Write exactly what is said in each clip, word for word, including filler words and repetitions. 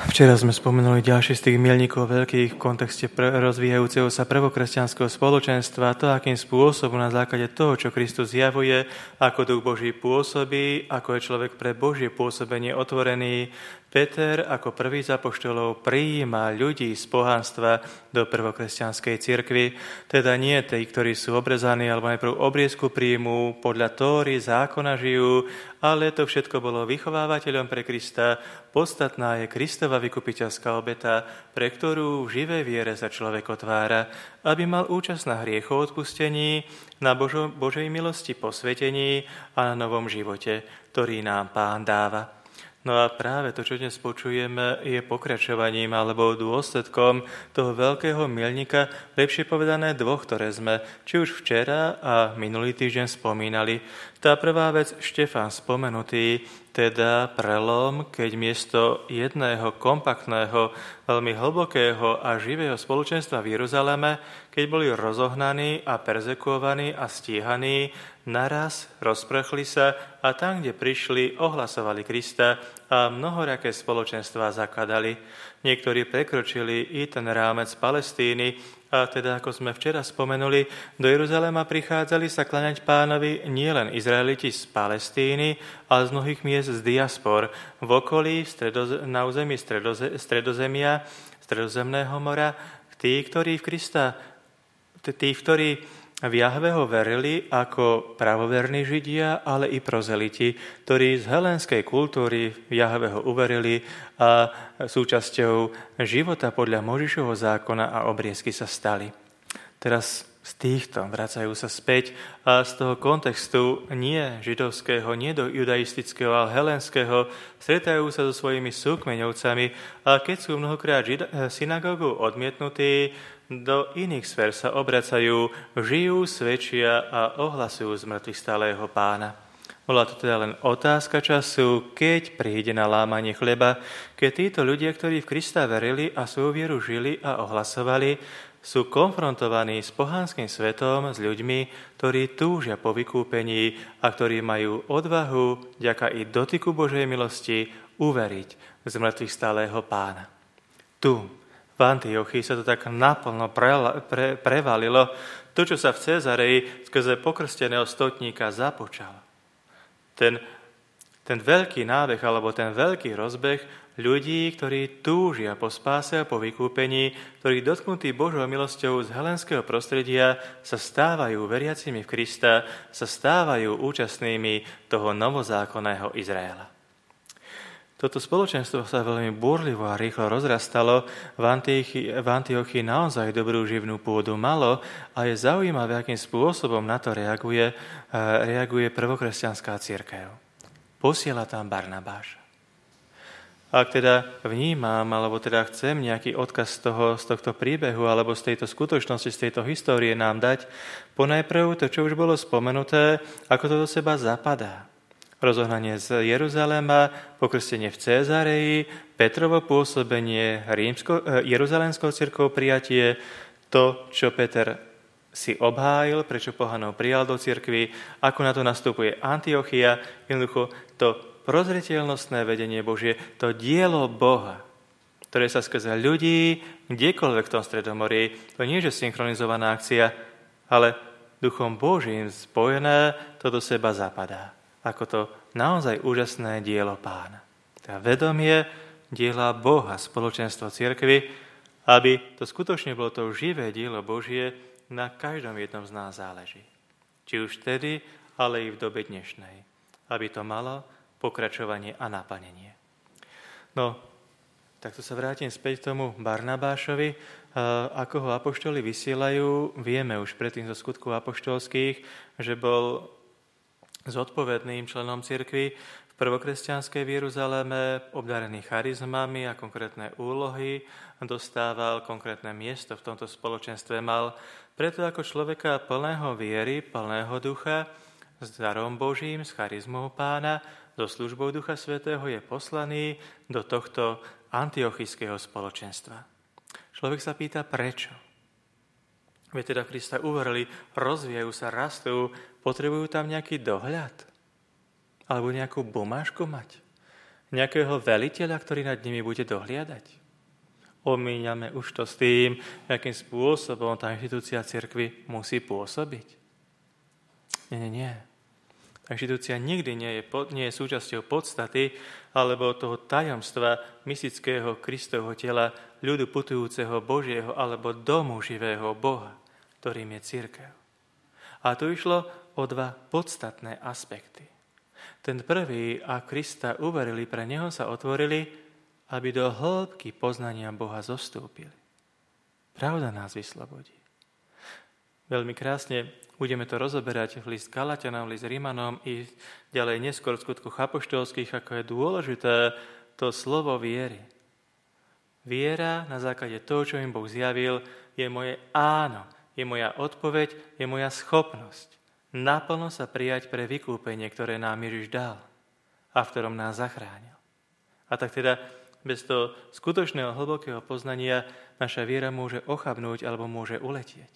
Včera sme spomenuli ďalší z tých milníkov veľkých v kontexte rozvíjajúceho sa prvokresťanského spoločenstva, to, akým spôsobom na základe toho, čo Kristus zjavuje, ako Duch Boží pôsobí, ako je človek pre Božie pôsobenie otvorený. Peter ako prvý z apoštolov prijíma ľudí z pohanstva do prvokresťanskej cirkvi, teda nie tí, ktorí sú obrezaní alebo najprv obriezku príjmu, podľa Tóry zákona žijú, ale to všetko bolo vychovávateľom pre Krista. Podstatná je Kristova vykupiteľská obeta, pre ktorú v živej viere sa človek otvára, aby mal účasť na hriechoch odpustení, na Božo, Božej milosti posvetení a na novom živote, ktorý nám Pán dáva. No a práve to, čo dnes počujeme, je pokračovaním alebo dôsledkom toho veľkého milníka, lepšie povedané dvoch, ktoré sme či už včera a minulý týždeň spomínali. Tá prvá vec, Štefán spomenutý, teda prelom, keď miesto jedného kompaktného, veľmi hlbokého a živého spoločenstva v Jeruzaleme, keď boli rozohnaní a perzekuovaní a stíhaní, naraz rozprchli sa a tam, kde prišli, ohlasovali Krista a mnohoraké spoločenstvá zakladali. Niektorí prekročili i ten rámec Palestíny a teda, ako sme včera spomenuli, do Jeruzalema prichádzali sa klaňať Pánovi nielen Izraeliti z Palestíny, ale z mnohých miest z diaspor v okolí, v stredoze- na území stredoze- stredozemia, stredozemného mora, tí, ktorí v Krista, tí, ktorí v Jahveho verili ako pravoverní Židia, ale i prozeliti, ktorí z helénskej kultúry v Jahveho uverili a súčasťou života podľa Mojžišovho zákona a obriezky sa stali. Teraz z týchto vracajú sa späť a z toho kontextu nie židovského, nie do judaistického, ale helénskeho stretajú sa so svojimi súkmeňovcami a keď sú mnohokrát žid- synagógou odmietnutí, do iných sfér sa obracajú, žijú, svedčia a ohlasujú z mŕtvych stálého Pána. Bola to teda len otázka času, keď príde na lámanie chleba, keď títo ľudia, ktorí v Krista verili a svoju vieru žili a ohlasovali, sú konfrontovaní s pohanským svetom, s ľuďmi, ktorí túžia po vykúpení a ktorí majú odvahu, vďaka i dotyku Božej milosti, uveriť z mŕtvych stálého Pána. Tu, v Antiochii sa to tak naplno pre, pre, prevalilo, to, čo sa v Cezareji skrze pokrsteného stotníka započal. Ten, ten veľký nábeh, alebo ten veľký rozbeh ľudí, ktorí túžia po spáse a po vykúpení, ktorí dotknutí Božou milosťou z helenského prostredia sa stávajú veriacimi v Krista, sa stávajú účastnými toho novozákonného Izraela. Toto spoločenstvo sa veľmi búrlivo a rýchlo rozrastalo, v Antiochii, v Antiochii naozaj dobrú živnú pôdu malo a je zaujímavé, akým spôsobom na to reaguje, reaguje prvokresťanská cirkev. Posiela tam Barnabáša. Ak teda vnímam, alebo teda chcem nejaký odkaz z, toho, z tohto príbehu alebo z tejto skutočnosti, z tejto histórie nám dať, ponajprv to, čo už bolo spomenuté, ako to do seba zapadá. Rozohnanie z Jeruzalema, pokrstenie v Cézareji, Petrovo pôsobenie, rímsko, jeruzalémskou cirkvou prijatie, to, čo Peter si obhájil, prečo pohanov prijal do cirkvi, ako na to nastupuje Antiochia, jednoducho to prozreteľnostné vedenie Božie, to dielo Boha, ktoré sa skrze ľudí, kdekoľvek v tom Stredomorí, to nie je synchronizovaná akcia, ale Duchom Božím spojené, to do seba zapadá. Ako to naozaj úžasné dielo Pána. Teda vedomie diela Boha, spoločenstvo cirkvi, aby to skutočne bolo to živé dielo Božie, na každom jednom z nás záleží. Či už vtedy, ale i v dobe dnešnej. Aby to malo pokračovanie a naplnenie. No, takto sa vrátim späť k tomu Barnabášovi. Ako ho apoštoli vysielajú, vieme už predtým zo skutkov apoštolských, že bol zodpovedným členom cirkvi v prvokresťanskej v Jeruzaleme, obdarený charizmami a konkrétne úlohy, dostával konkrétne miesto v tomto spoločenstve, mal preto ako človeka plného viery, plného ducha, s darom Božím, s charizmou Pána, so službou Ducha Svätého je poslaný do tohto antiochického spoločenstva. Človek sa pýta, prečo? Veď teda Krista uverili, rozvíjajú sa, rastú, potrebujú tam nejaký dohľad? Alebo nejakú bumášku mať? Nejakého veliteľa, ktorý nad nimi bude dohliadať? Omíňame už to s tým, akým spôsobom tá inštitúcia cirkvi musí pôsobiť. Nie, nie, nie. Tá inštitúcia nikdy nie je, nie je súčasťou podstaty alebo toho tajomstva mystického Kristovho tela, ľudu putujúceho Božieho alebo domu živého Boha, ktorým je cirkev. A tu išlo o dva podstatné aspekty. Ten prvý, a Krista uverili, pre neho sa otvorili, aby do hĺbky poznania Boha zostúpili. Pravda nás vyslobodí. Veľmi krásne budeme to rozoberať v list Galatianom, list Rimanom i ďalej neskôr v skutkoch apoštolských, ako je dôležité to slovo viery. Viera na základe toho, čo im Boh zjavil, je moje áno, je moja odpoveď, je moja schopnosť naplno sa prijať pre vykúpenie, ktoré nám Ježiš dal a v ktorom nás zachránil. A tak teda bez toho skutočného hlbokého poznania naša viera môže ochabnúť alebo môže uletieť.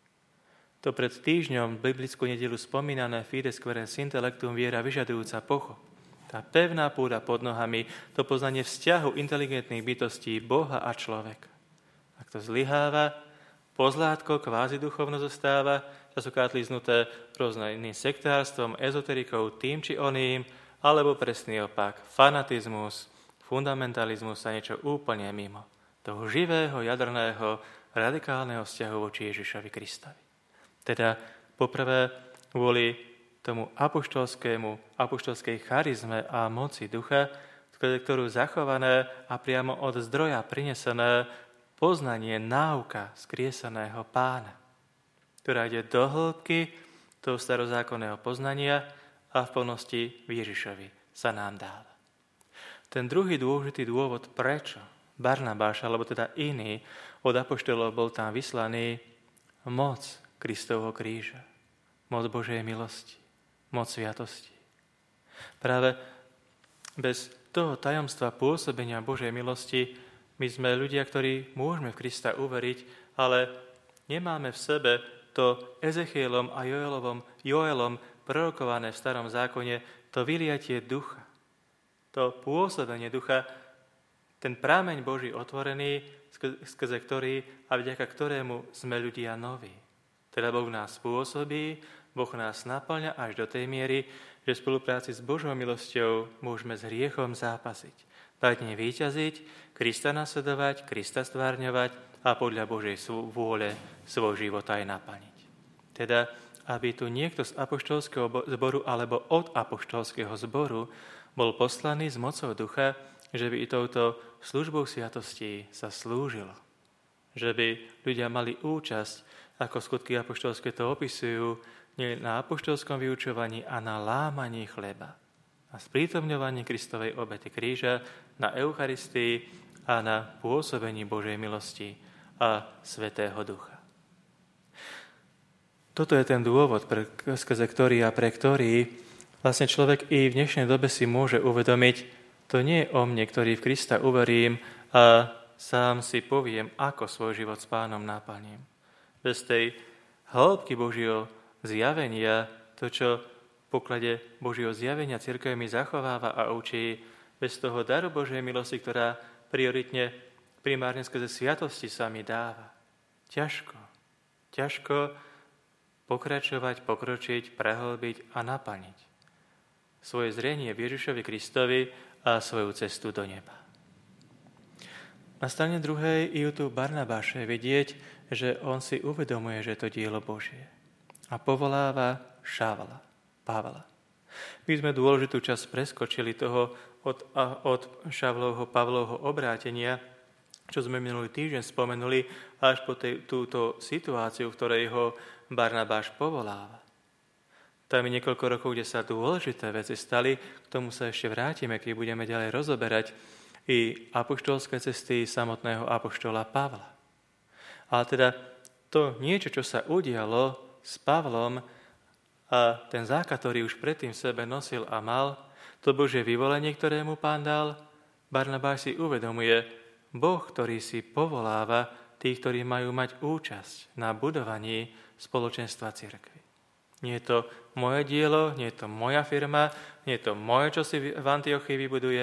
To pred týždňom biblickú nedeľu spomínané fides querens intellectum viera vyžadujúca pochop. Tá pevná pôda pod nohami, to poznanie vzťahu inteligentných bytostí Boha a človeka. Ak to zlyháva, pozlátko kvázi duchovno zostáva, častokrát líznuté rôznym sektárstvom, ezoterikou, tým či oným, alebo presný opak, fanatizmus, fundamentalizmus sa niečo úplne mimo toho živého, jadrného, radikálneho vzťahu voči Ježišovi Kristovi. Teda poprvé kvôli tomu apoštolskému, apoštolskej charizme a moci ducha, ktorú zachované a priamo od zdroja prinesené poznanie, náuka skrieseného Pána, ktorá ide do hĺbky toho starozákonného poznania a v plnosti Ježišovi sa nám dáva. Ten druhý dôležitý dôvod, prečo Barnabáš, alebo teda iný od apoštolov bol tam vyslaný, moc Kristovho kríža, moc Božej milosti, moc sviatosti. Práve bez toho tajomstva pôsobenia Božej milosti my sme ľudia, ktorí môžeme v Krista uveriť, ale nemáme v sebe to Ezechielom a Joelovom, Joelom prorokované v starom zákone, to vyliatie ducha. To pôsobenie ducha, ten prámeň Boží otvorený, skrze ktorý a vďaka ktorému sme ľudia noví. Teda Boh nás pôsobí, Boh nás naplňa až do tej miery, že v spolupráci s Božou milosťou môžeme s hriechom zápasiť. Dať nej víťaziť, Krista nasledovať, Krista stvárňovať a podľa Božej vôle svoj život aj naplniť. Teda, aby tu niekto z apoštolského zboru alebo od apoštolského zboru bol poslaný s mocou ducha, že by i touto službou sviatostí sa slúžilo. Že by ľudia mali účasť, ako skutky apoštolské to opisujú, nie na apoštolskom vyučovaní a na lámaní chleba. Na sprítomňovaní Kristovej obety kríža, na Eucharistii a na pôsobení Božej milosti a Svätého Ducha. Toto je ten dôvod, pre, skrze ktorý a pre ktorý vlastne človek i v dnešnej dobe si môže uvedomiť, to nie je o mne, ktorý v Krista uverím a sám si poviem, ako svoj život s Pánom naplním. Bez tej hĺbky Božieho zjavenia, to, čo v poklade Božieho zjavenia cirkev mi zachováva a učí, bez toho daru Božej milosti, ktorá prioritne, primárne skrze sviatosti sa mi dáva. Ťažko, ťažko pokračovať, pokročiť, prehlbiť a naplniť svoje zrenie v Ježišovi Kristovi a svoju cestu do neba. Na strane druhej je tu Barnabáše vidieť, že on si uvedomuje, že je to dielo Božie a povoláva Šavla, Pavla. My sme dôležitú časť preskočili toho od, od Šavlovho, Pavlovho obrátenia, čo sme minulý týždeň spomenuli, až po tej, túto situáciu, v ktorej ho Barnabáš povoláva. Tam je niekoľko rokov, kde sa dôležité veci stali, k tomu sa ešte vrátime, keď budeme ďalej rozoberať i apoštolské cesty samotného apoštola Pavla. Ale teda to niečo, čo sa udialo s Pavlom a ten základ, ktorý už predtým v sebe nosil a mal, to Božie vyvolenie, ktoré mu Pán dal, Barnabáš si uvedomuje, Boh, ktorý si povoláva tých, ktorí majú mať účasť na budovaní spoločenstva cirkvi. Nie je to moje dielo, nie je to moja firma, nie je to moje, čo si v Antiochii vybudujem,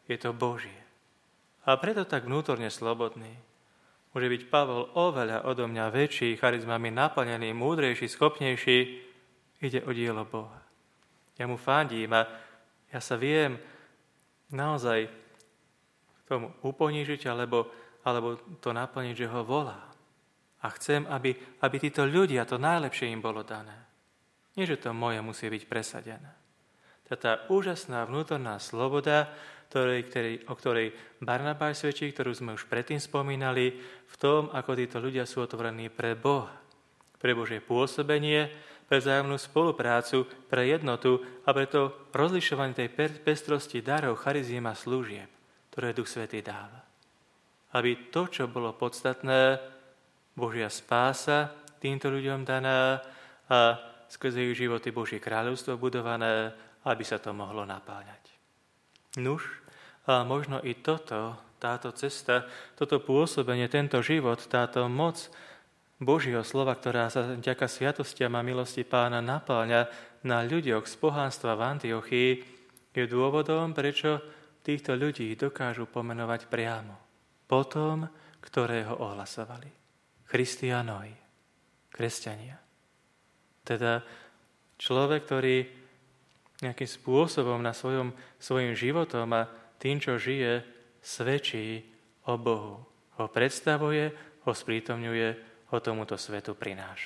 Je to Božie. A preto tak vnútorne slobodný. Môže byť Pavol oveľa odo mňa väčší, charizmami naplnený, múdrejší, schopnejší. Ide o dielo Boha. Ja mu fandím a ja sa viem naozaj tomu uponížiť alebo, alebo to naplniť, že ho volá. A chcem, aby, aby títo ľudia, to najlepšie im bolo dané. Nie, že to moje musí byť presadené. Tá úžasná vnútorná sloboda, ktorej, ktorý, o ktorej Barnabáš svedčí, ktorú sme už predtým spomínali, v tom, ako títo ľudia sú otvorení pre Boha, pre Božie pôsobenie, pre vzájomnú spoluprácu, pre jednotu a pre to rozlišovanie tej pestrosti darov, chariziem a služieb, ktoré Duch Svätý dáva. Aby to, čo bolo podstatné, Božia spása týmto ľuďom daná a skrze ich životy Božie kráľovstvo budované, aby sa to mohlo napáľať. Nuž, a možno i toto, táto cesta, toto pôsobenie, tento život, táto moc Božieho slova, ktorá sa vďaka sviatostiam a milosti Pána napáľa na ľuďoch z pohánstva v Antiochii, je dôvodom, prečo týchto ľudí dokážu pomenovať priamo. Potom, ktorého ohlasovali. Christianoi, kresťania. Teda človek, ktorý nejakým spôsobom na svojom, svojim životom a tým, čo žije, svedčí o Bohu. Ho predstavuje, ho sprítomňuje, ho tomuto svetu prináša.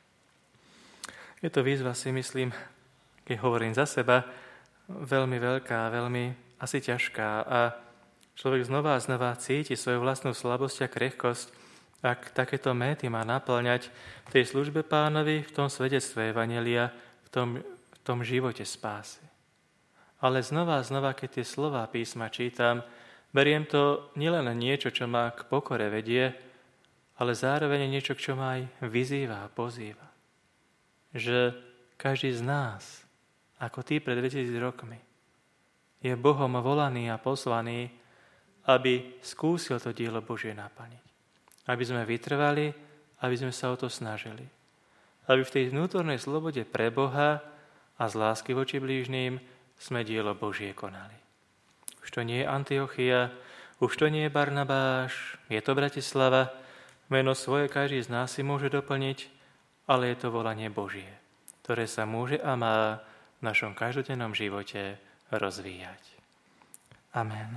Je to výzva, si myslím, keď hovorím za seba, veľmi veľká, veľmi asi ťažká a človek znova a znova cíti svoju vlastnú slabosť a krehkosť, ak takéto méty má naplňať v tej službe Pánovi, v tom svedectve evanjelia, v tom v tom živote spásy. Ale znova a znova, keď tie slová písma čítam, beriem to nielen niečo, čo ma k pokore vedie, ale zároveň niečo, čo ma aj vyzýva a pozýva. Že každý z nás, ako ty pred dvetisíc rokmi, je Bohom volaný a poslaný, aby skúsil to dielo Božie naplniť. Aby sme vytrvali, aby sme sa o to snažili. Aby v tej vnútornej slobode pre Boha a z lásky voči blížnym sme dielo Božie konali. Už to nie je Antiochia, už to nie je Barnabáš, je to Bratislava, meno svoje každý z nás si môže doplniť, ale je to volanie Božie, ktoré sa môže a má v našom každodennom živote rozvíjať. Amen.